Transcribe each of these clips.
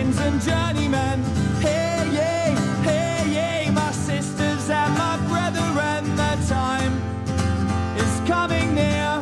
friends and journeymen. Hey, yay, my sisters and my brethren, the time is coming near.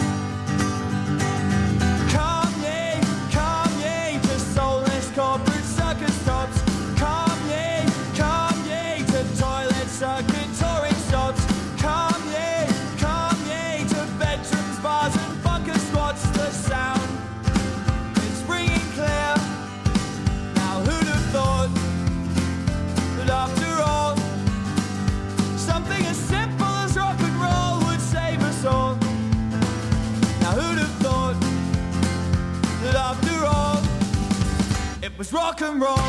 Come ye, to soulless corporate circus tops. Come ye, to toilet circuit touring stops. Come ye, to bedrooms, bars and bunker squats. The sound is ringing clear. Now who'd have thought that after all, something as simple as rock and roll would save us all? Now who'd have thought that after all, it was rock and roll?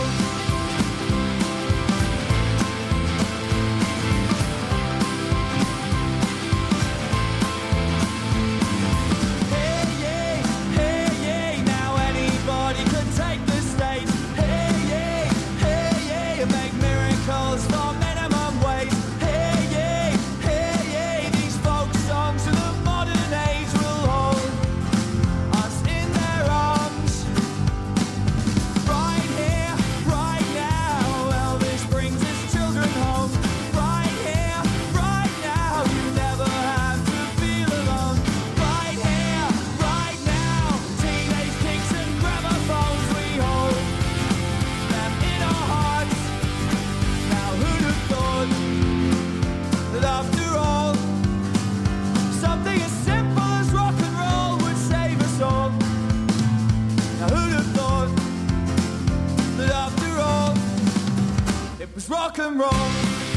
Rock and roll,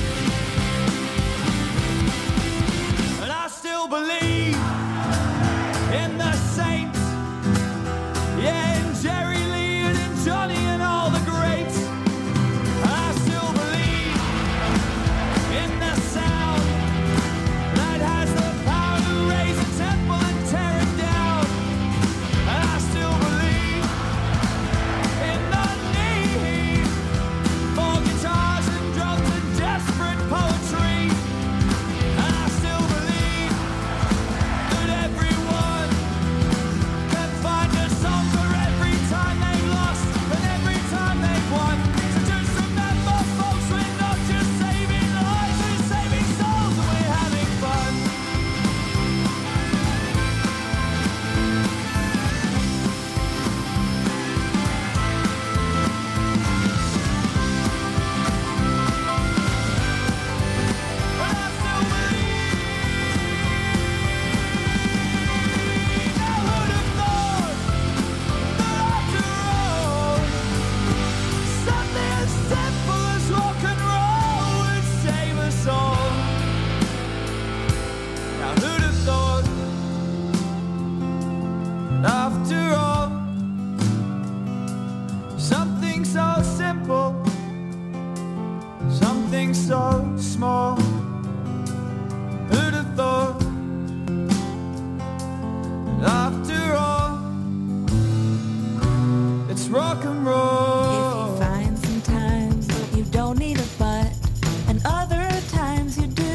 and I still believe in the saints, yeah, in Jerry Lee and in Johnny and all the greats. I still believe in the sound that has the power to raise a temple and tear it down. And I still believe in the need for guitars and drums and desperate poetry. And I still believe that everyone can find a song for every time they've lost and every time they've won. So just remember, folks, we're not just saving lives, we're saving souls and we're having fun. But I still believe. Now who'd have thought that after all, something as simple as rock and roll would save us all? Now who'd have thought after all, something so simple, something so small? Who'd have thought after all, it's rock and roll? If you find sometimes you don't need a but, and other times you do,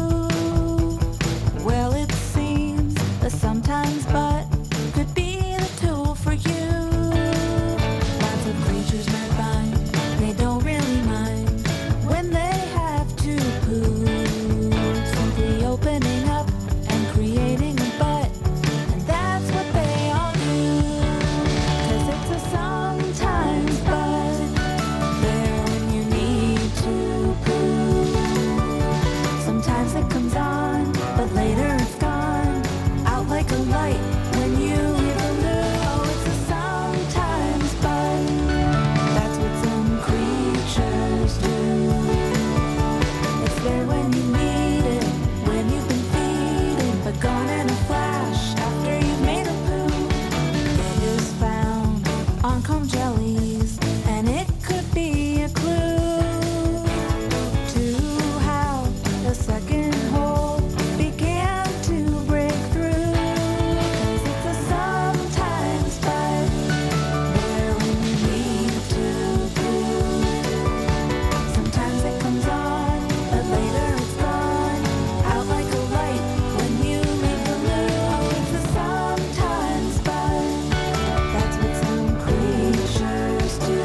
well, it seems that sometimes but could be the tool for you. Lots of creatures might find they don't really mind when they have to poo. Simply opening up and creating a but, and that's what they all do. 'Cause it's a sometimes but, there when you need to poo. Sometimes it comes on, but later it's gone, out like a light when you leave the loo. Oh, it's a sometimes but, that's what some creatures do. It's there when you need it, when you've been feeding, but gone in a flash after you've made a poo. It is found on comb jellies, and it could be a clue to how the second hole began to break through. 'Cause it's a sometimes but, there when you need to poo. Sometimes it comes on, but later it's gone, out like a light when you leave the loo. Oh, it's a sometimes but, that's what some creatures do.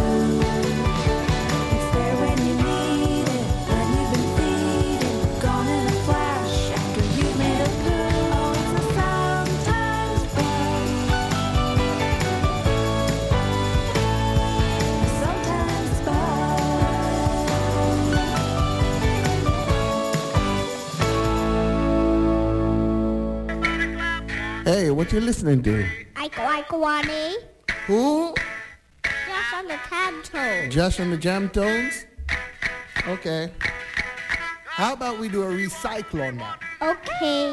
Hey, what you listening to? Iko Wani. Who? Just on the Jam Tones. Just on the Jam Tones? Okay. How about we do a recycle on that? Okay.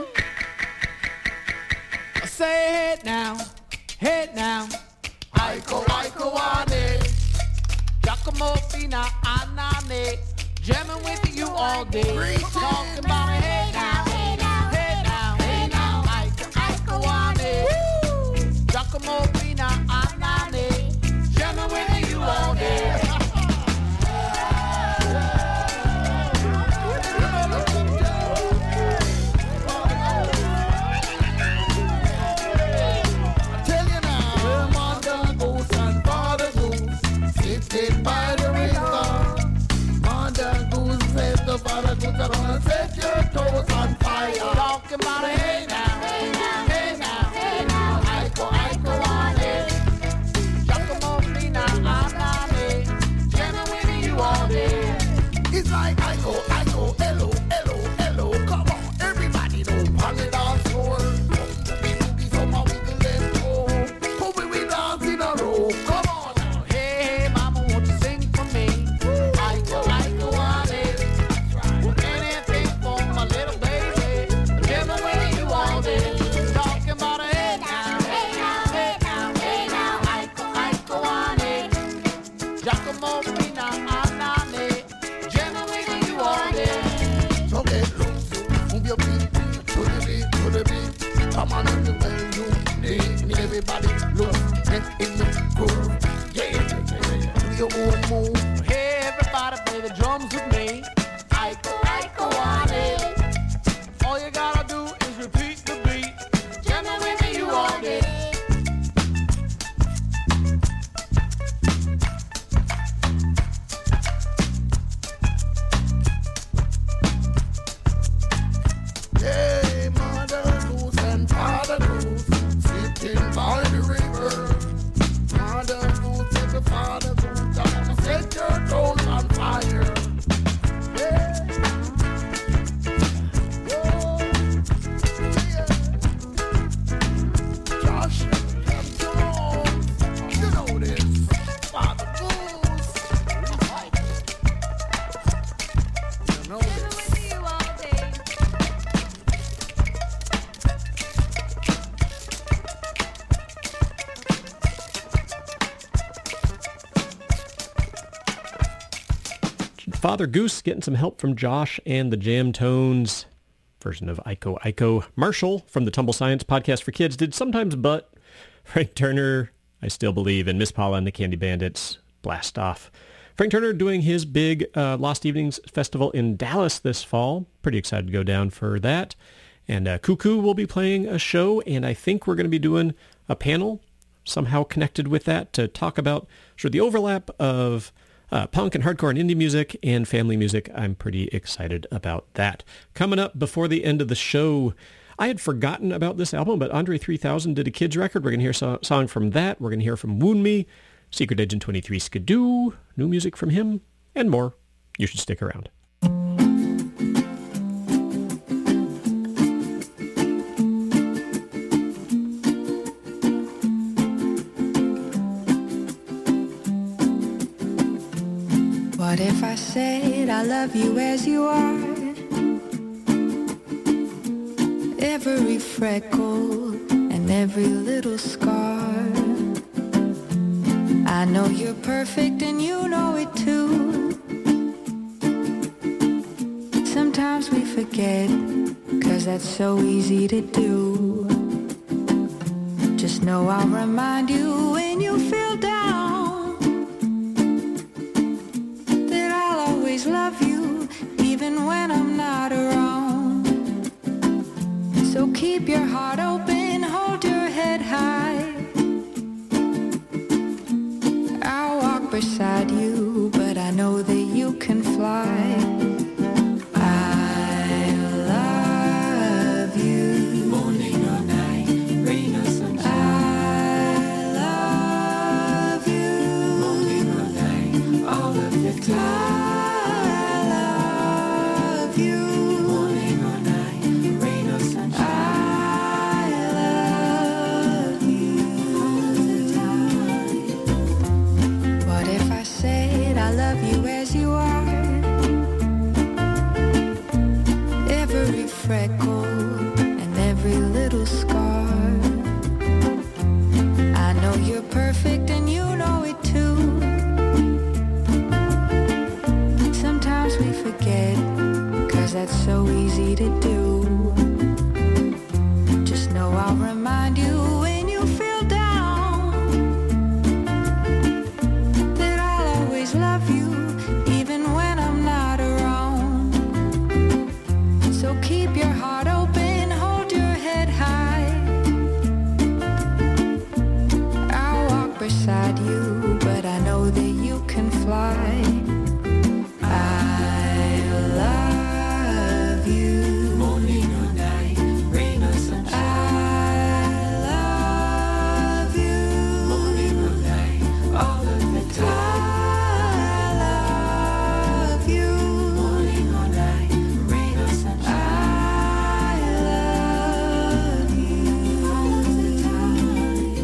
Say it now, Iko Wani. Giacomo Fina Anane, jamming with you all day. Talking about it, hey now, Iko Wani. Giacomo Fina Anane, jamming with you all day. By the river, Mother Goose said the Father Goose are gonna set your toes on fire. Talking about it, hey now, Iko Wani. Giacomo Fina Anane, jamming with you all day. It's like Iko, hello. Come on, everybody know on the dance floor. Boogie, somehow we can let go. Hope we dance in a row. Come on. Hey, mama, won't you sing for me? Iko Wani. Anything for my little baby. Jamming with you all day. Talking about it, hey now, Iko Wani. Giacomo Fina Anane, jamming with you all day. So get loose, move your feet to the beat. Come on, everywhere you need. Everybody loose, get in the groove. Yeah. Do your own move. Hey, everybody, play the drums with me. Iko Wani. All you gotta do is repeat the beat. Jamming with you all day. Hey, Mother Goose and Father Goose, sitting by the river. Mother Goose and the Father Goose are gonna set your toes on fire. Yeah. Whoa. Yeah. Josh and Tom, you know this. Father Goose. You know this. Father Goose getting some help from Josh and the Jam Tones version of Iko. Marshall from the Tumble Science Podcast for Kids did Sometimes But. Frank Turner, I Still Believe, and Miss Paula and the Candy Bandits, Blast Off. Frank Turner doing his big Lost Evenings Festival in Dallas this fall. Pretty excited to go down for that. And Cuckoo will be playing a show, and I think we're going to be doing a panel somehow connected with that to talk about the overlap of punk and hardcore and indie music and family music. I'm pretty excited about that. Coming up before the end of the show, I had forgotten about this album, but Andre 3000 did a kids record. We're going to hear a song from that. We're going to hear from Wound Me, Secret Agent 23 Skidoo, new music from him, and more. You should stick around. What if I said I love you as you are? Every freckle and every little scar. I know you're perfect and you know it too. Sometimes we forget, 'cause that's so easy to do. Just know I'll remind you when you feel down that I'll always love you even when I'm not around. So keep your heart open, hold your head high. I'll walk beside you, but I know that you can fly. I love you. Morning or night, rain or sunshine. I love you. Morning or night, all of the time. I love you. Morning or night, rain or sunshine. I love I love you as you are. Every freckle and every little scar. I know you're perfect and you know it too. Sometimes we forget, 'cause that's so easy to do. Just know I'll remind you when you feel down that I'll always love you even when I'm not around. So keep your heart open, hold your head high. I'll walk beside you, but I know that you can fly. I love you. Morning or night, rain or sunshine. I love you. Morning or night, all of the time. I love you. Morning or night, rain or sunshine. I love you all of the time.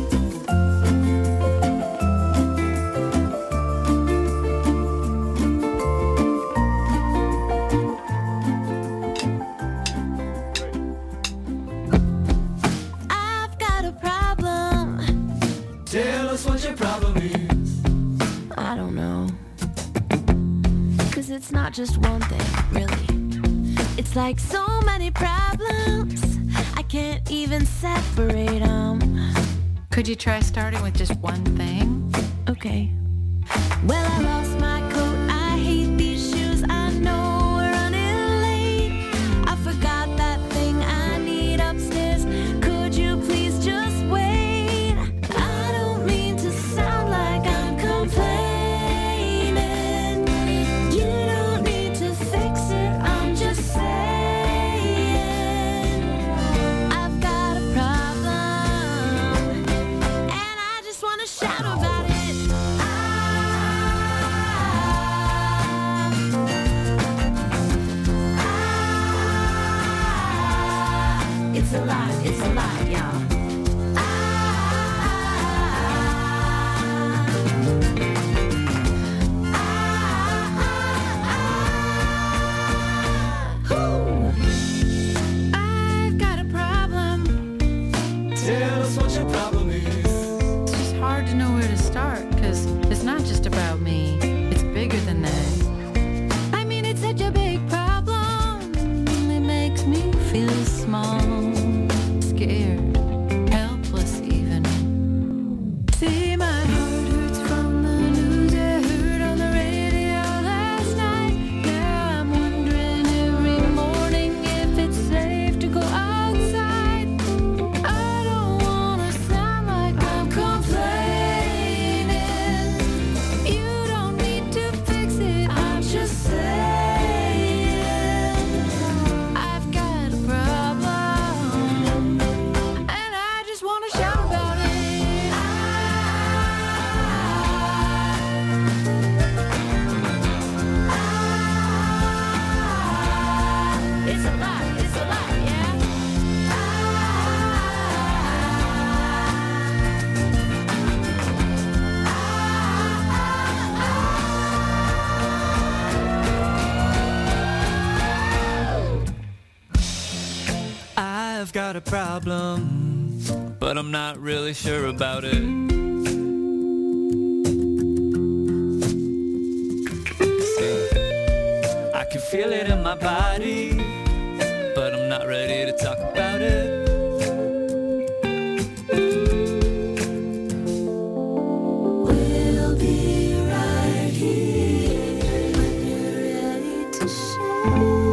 I've got a problem. Tell us what your problem is. I don't know. 'Cause it's not just one thing, really. It's like so many problems. I can't even separate them. Could you try starting with just one thing? Okay. Well, I lost my coat. I hate these shoes. I know we're running late. I forgot that thing I need upstairs. Could you please just wait? I don't mean to sound like I'm complaining. You don't need to fix it. I'm just saying I've got a problem, and I just want to shout about it. It's a lot, y'all. I've got a problem. Tell us what your problem is. It's just hard to know where to start, 'cause it's not just about me. It's bigger than that. I mean, it's such a big problem. It makes me feel small, scared, helpless even. See, my heart hurts from the news I heard on the radio last night. Now I'm wondering every morning if it's safe to go outside. I don't wanna sound like I'm complaining. You don't need to fix it. I'm just saying I've got a problem, and I just wanna shout about it. It's a lot, yeah. I've got a problem, but I'm not really sure about it. See, I can feel it in my body, but I'm not ready to talk about it. We'll be right here when you're ready to share.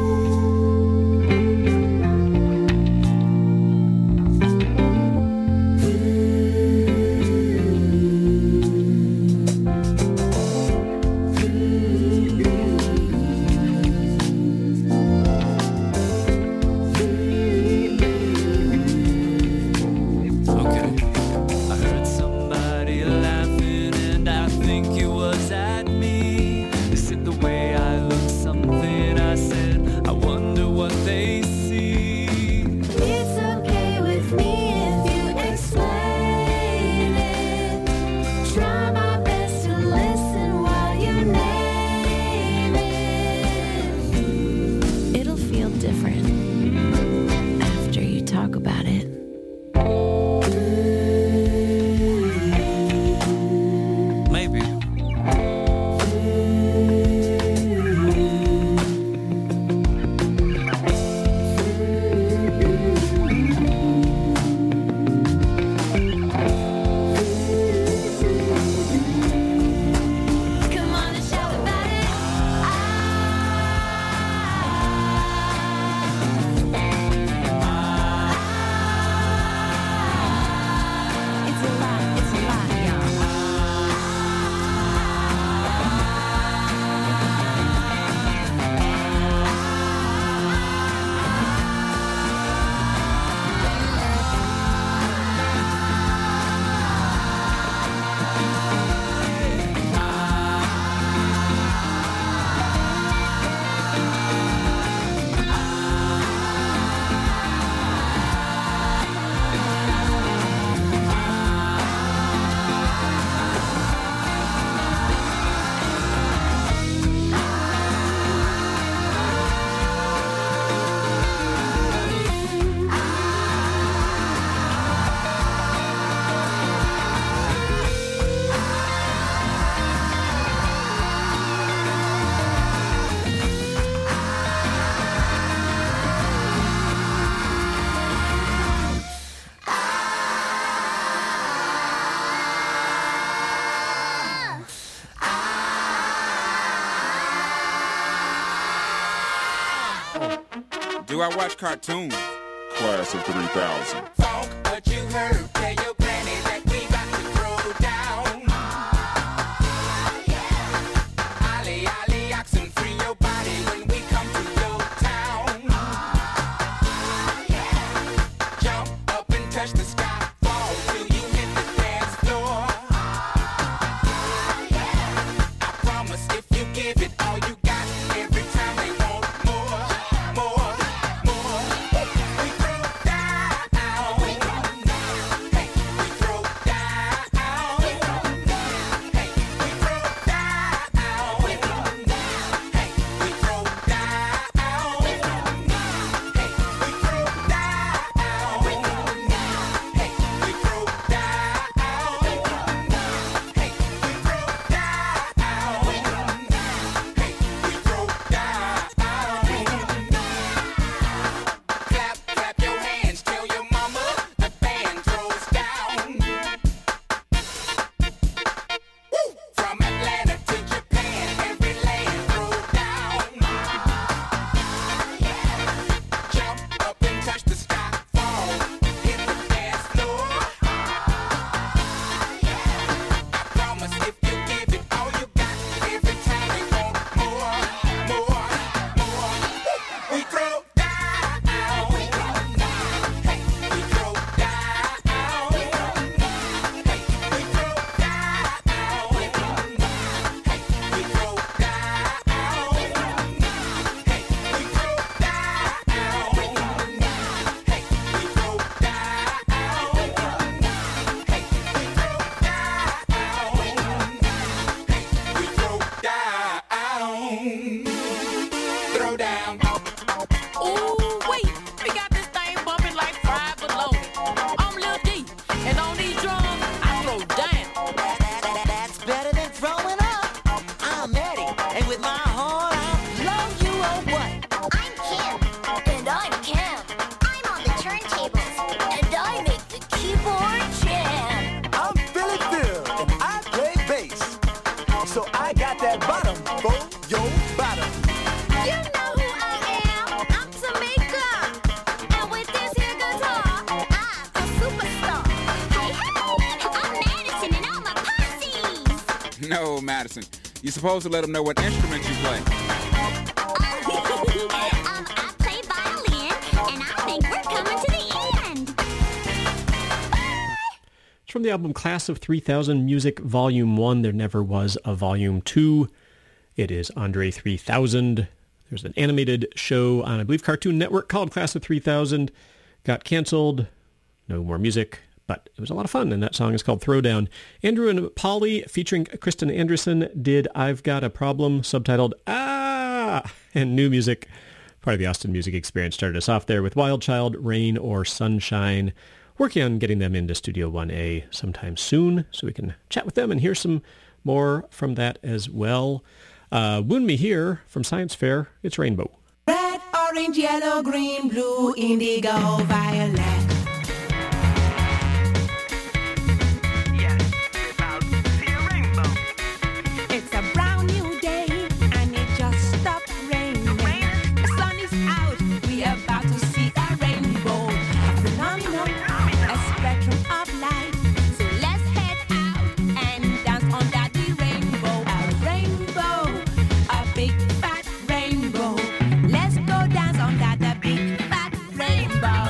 Do I watch cartoons? Class of 3000. Funk, what you heard, tell your granny that we got to throw down. Ollie, ollie, oxen, free your body when we come to your town. Jump up and touch the sky, fall till you hit the dance floor. I promise if you give it all you got, every time they want more, more, more. We throw down, hey, we throw down, hey, we throw down, hey, we throw down, hey, we throw down, hey, we throw down, hey, we throw Clap, clap your hands, tell your mama the band throws down. Woo! From Atlanta to Japan, every land throw down. Jump up and touch the sky, fall, hit the dance floor. I promise if you give it all you got, every time they want more, more, more. We throw down, hey, we throw down, hey, we throw down, hey, we throw down, hey, we throw down, hey, we throw down, hey, we throw down, hey, we throw down, hey, we throw down. Throw down. Ooh, wait, we got this thing bumping like fried bologna. I'm Lil D, and on these drums, I throw down. That's better than throwing up. I'm Eddie, and with my heart, I'll blow you away. I'm Kim. And I'm Cam. I'm on the turntables. And I make the keyboard jam. I'm Philly Phil, and I play bass. So I got that bottom for your bottom. You know who I am. I'm Tamika. And with this here guitar, I'm a superstar. Hey, hey, I'm Madison and all my posses. No, Madison. You're supposed to let them know what instrument you play. I play violin, and I think we're coming to the end. It's from the album Class of 3000 Music Volume 1. There never was a Volume 2. It is Andre 3000. There's an animated show on, I believe, Cartoon Network called Class of 3000. Got canceled. No more music, but it was a lot of fun, and that song is called Throwdown. Andrew and Polly, featuring Kristen Anderson, did I've Got a Problem, subtitled Ah! And new music, part of the Austin Music Experience, started us off there with Wild Child, Rain or Sunshine. Working on getting them into Studio 1A sometime soon, so we can chat with them and hear some more from that as well. Wound Me Here from Science Fair, it's Rainbow. Red, orange, yellow, green, blue, indigo, violet. It's a brand new day, and it just stopped raining. The sun is out, we are about to see a rainbow. A phenomenon, a spectrum of light. So let's head out and dance under the rainbow. A rainbow, a big fat rainbow. Let's go dance under the big fat rainbow.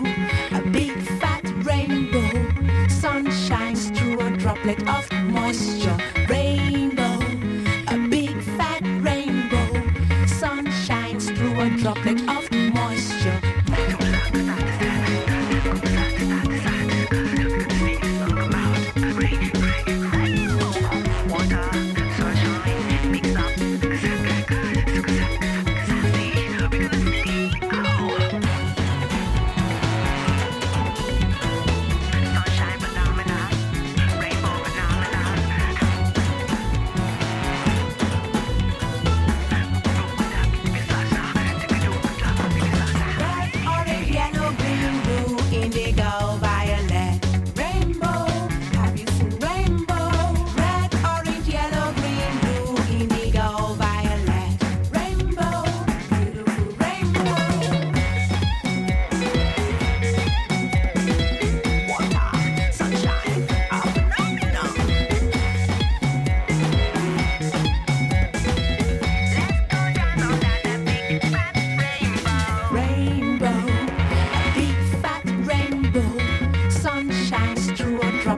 droplet of moisture.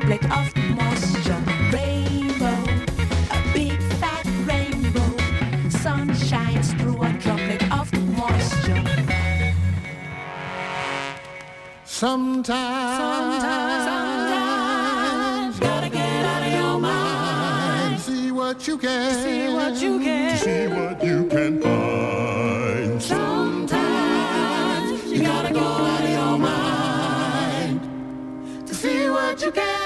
droplet of moisture. Rainbow, a big fat rainbow. Sun shines through a droplet of moisture. Sometimes, gotta get out of your mind. See what you can. See what you can. See what you can find. Sometimes you gotta go out of your mind to see what you can.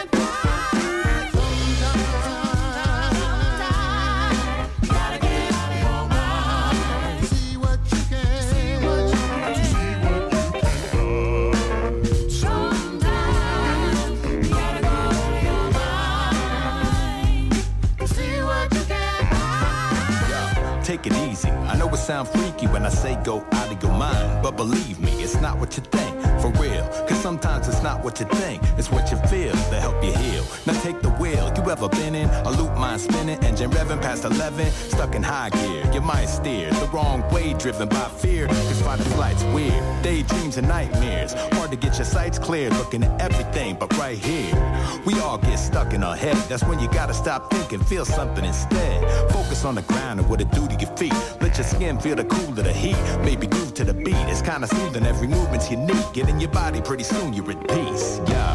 Take it easy. I know it sounds freaky when I say go out of your mind, but believe me, it's not what you think, for real. Cause sometimes it's not what you think, it's what you feel that help you heal. Now take the wheel. You ever been in a loop, mind spinning, engine revving past 11, stuck in high gear? Your mind steered the wrong way, driven by fear. Cause fighting flight's weird, daydreams and nightmares. Hard to get your sights clear, looking at everything but right here. We all get stuck in our head. That's when you gotta stop thinking, feel something instead. Focus on the ground and what it do to your feet. Let your skin feel the cool of the heat. Maybe groove to the beat. It's kinda soothing, every movement's unique. Get in your body, pretty soon you're at peace. Yeah.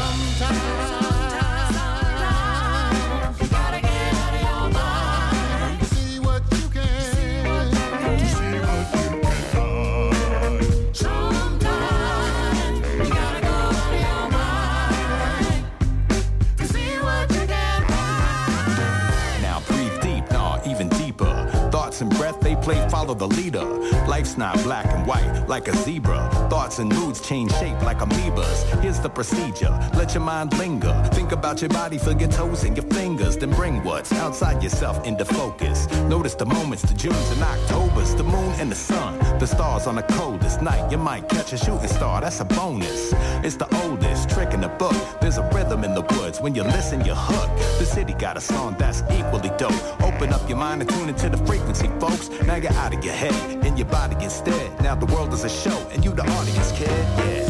And breath they play, follow the leader. Life's not black and white like a zebra. Thoughts and moods change shape like amoebas. Here's the procedure, let your mind linger. Think about your body, feel your toes and your fingers. Then bring what's outside yourself into focus. Notice the moments, the Junes and Octobers, the moon and the sun, the stars on the coldest night. You might catch a shooting star, that's a bonus. It's the oldest trick in the book. There's a rhythm in the woods, when you listen you're hooked. The city got a song that's equally dope. Open up your mind and tune into the frequency, folks. Now you're out of your head, in your body instead. Now the world is a show, and you the audience, kid. Yeah.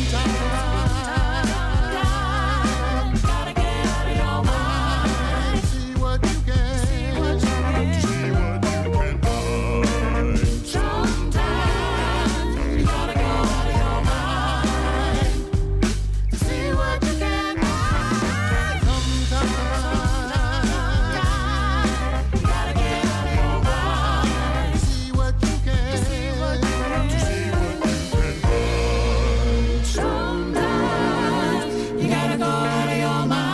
Gotta get out of your mind. See what you can. See what you can. See what you can find. Sometimes you gotta go out of your mind. See what you can find. Sometimes you gotta get out of your mind. See what you can. See what you can. See what you can find. Sometimes you gotta go out of your mind.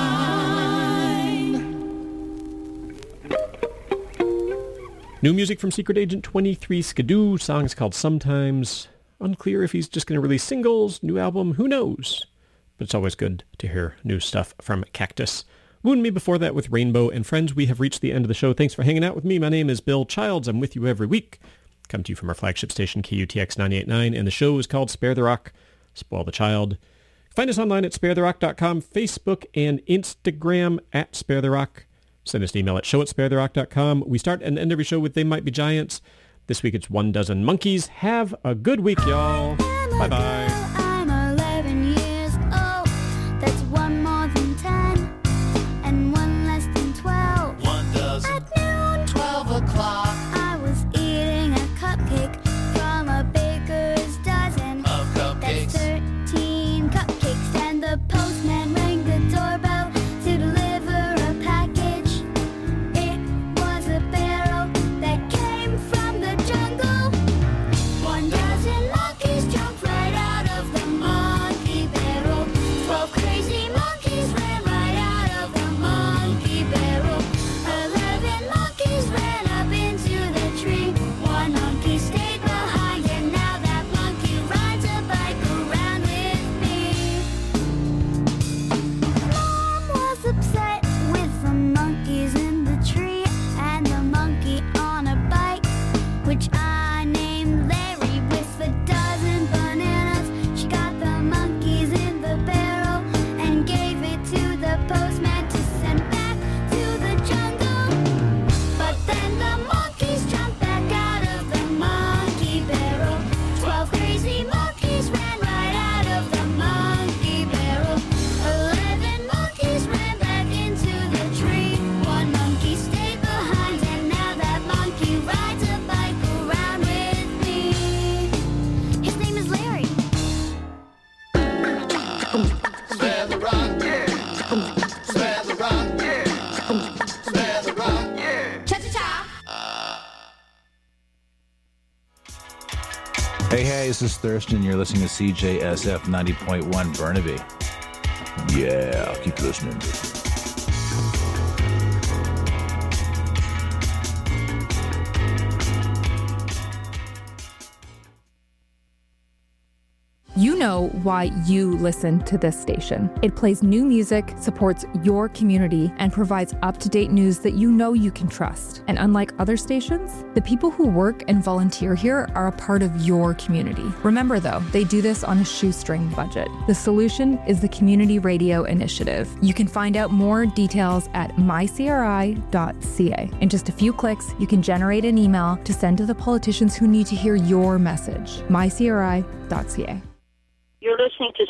New music from Secret Agent 23 Skidoo. Song's called Sometimes. Unclear if he's just going to release singles, new album, who knows? But it's always good to hear new stuff from Cactus. Wound Me before that with Rainbow. And friends, we have reached the end of the show. Thanks for hanging out with me. My name is Bill Childs. I'm with you every week. Come to you from our flagship station, KUTX 98.9. And the show is called Spare the Rock, Spoil the Child. Find us online at sparetherock.com, Facebook and Instagram at Spare the Rock. Send us an email at show@sparetherock.com. We start and end every show with They Might Be Giants. This week it's 1 Dozen Monkeys. Have a good week, y'all. Bye-bye. I'm 11 years old. That's one more than 10, and one less than 12. 1 dozen. At noon, 12 o'clock I was eating a cupcake from a baker's dozen. of cupcakes. That's 13 cupcakes, and the postman rang the doorbell to deliver a package. It was a barrel that came from the jungle. 1 dozen monkeys jumped right out of Spare the rod, yeah. Spare the rod, yeah. Spare the rod, yeah. Cha-cha-cha. Hey, this is Thurston. You're listening to CJSF 90.1 Burnaby. Yeah, keep listening. You know why you listen to this station. It plays new music, supports your community, and provides up-to-date news that you know you can trust. And unlike other stations, the people who work and volunteer here are a part of your community. Remember though, they do this on a shoestring budget. The solution is the Community Radio Initiative. You can find out more details at mycri.ca. In just a few clicks, you can generate an email to send to the politicians who need to hear your message. mycri.ca. You're listening to